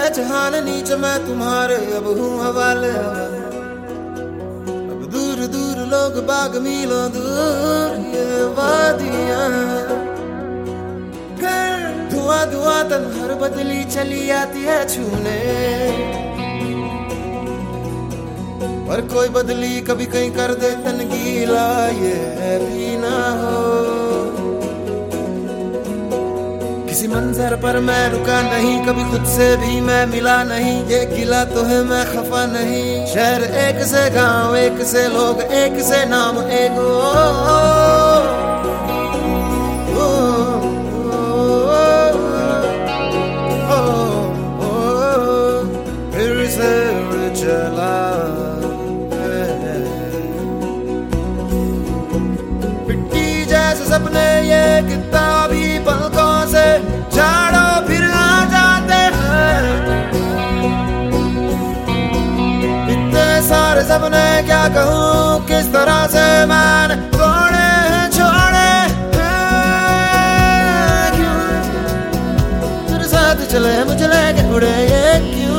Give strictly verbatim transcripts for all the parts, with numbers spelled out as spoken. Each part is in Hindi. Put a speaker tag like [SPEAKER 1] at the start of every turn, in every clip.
[SPEAKER 1] जहान नीच मैं तुम्हारे अब हूँ हवाले। अब दूर दूर लोग बाग मीलों दूर ये वादियां, धुआं धुआं तन हर बदली चली आती है छूने, पर कोई बदली कभी कहीं कर दे तन गीला ये भी ना हो। किसी मंजर पर मैं रुका नहीं, कभी खुद से भी मैं मिला नहीं, ये गिला तो है मैं खफा नहीं। शहर एक से गांव एक से लोग एक से नाम एक ओ, ओ, ओ, ओ, फिर से चला पिट्टी जैसे सपने ये किताबी पलकों से झाड़ो फिर आ जाते हैं। इतने सारे सपने क्या कहूँ किस तरह से मैंने तोड़े हैं छोड़े हैं, क्यों तेरे साथ चले मुझे लेके उड़े ये क्यों।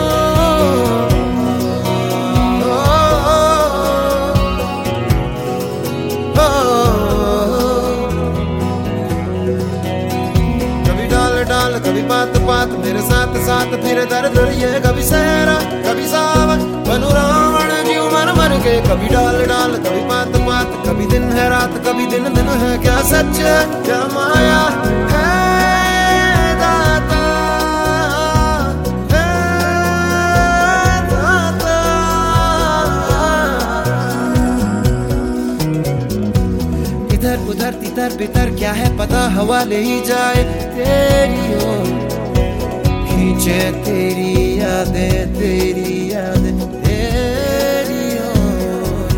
[SPEAKER 1] कभी बात बात मेरे साथ साथ फिर दर दर ये, कभी सहरा कभी सावन बनू रावण जीव मर मर के। कभी डाल डाल कभी बात बात, कभी दिन है रात कभी दिन दिन है, क्या सच है क्या माया है दाता है दाता। इधर उधर तितर बितर क्या है पता, हवा ले ही जाए तेरी ओर, खींचे तेरी यादें तेरी यादें तेरी ओर।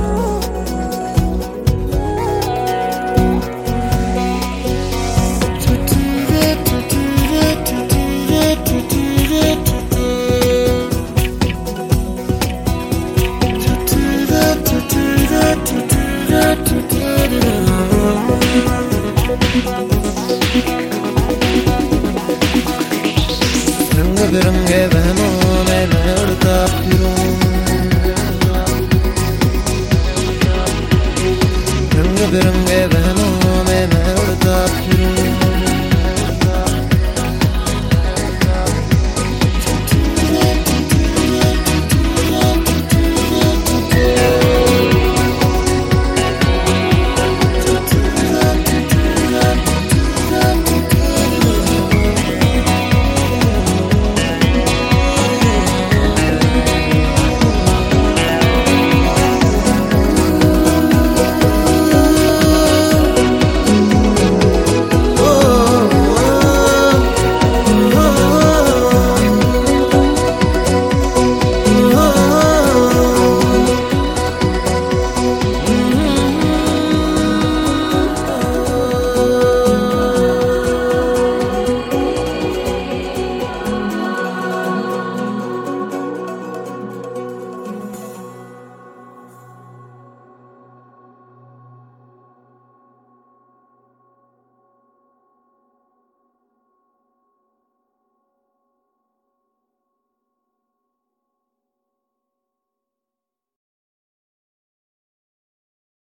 [SPEAKER 1] रंग बिरंगे वहमों में मैं उड़ता फिरूं, रंग बिरंगे वहमों